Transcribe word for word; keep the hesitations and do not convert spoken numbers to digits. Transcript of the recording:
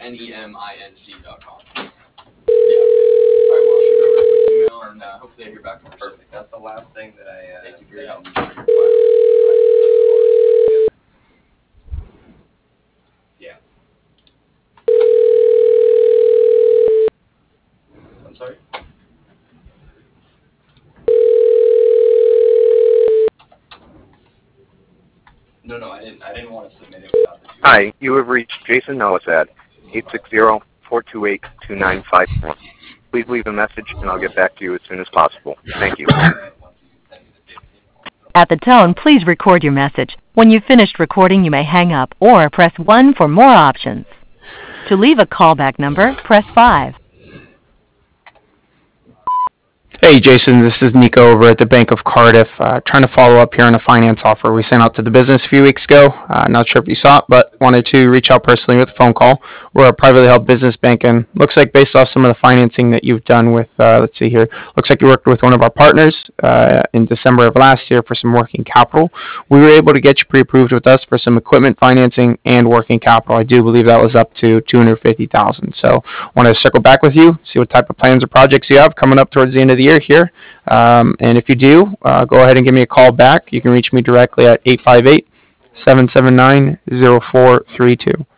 N E M I N G dot com. Yeah. All right, well, I'll shoot over a quick email, and uh, hopefully I hear back from her. Perfect. That's the last thing that I uh, Thank you for your help. Yeah. I'm sorry? No, no, I didn't. I didn't want to submit it without the two. Hi, you have reached Jason Nellis at eight six zero, four two eight, two nine five four. Please leave a message, and I'll get back to you as soon as possible. Thank you. At the tone, please record your message. When you've finished recording, you may hang up or press one for more options. To leave a callback number, press five. Hey Jason, this is Nico over at the Bank of Cardiff, uh, trying to follow up here on a finance offer we sent out to the business a few weeks ago. Uh, not sure if you saw it, but wanted to reach out personally with a phone call. We're a privately held business bank, and looks like based off some of the financing that you've done with, uh, let's see here, looks like you worked with one of our partners uh, in December of last year for some working capital. We were able to get you pre-approved with us for some equipment financing and working capital. I do believe that was up to two hundred fifty thousand dollars. So want to circle back with you, see what type of plans or projects you have coming up towards the end of the year here. Um, and if you do, uh, go ahead and give me a call back. You can reach me directly at eight five eight, seven seven nine, zero four three two.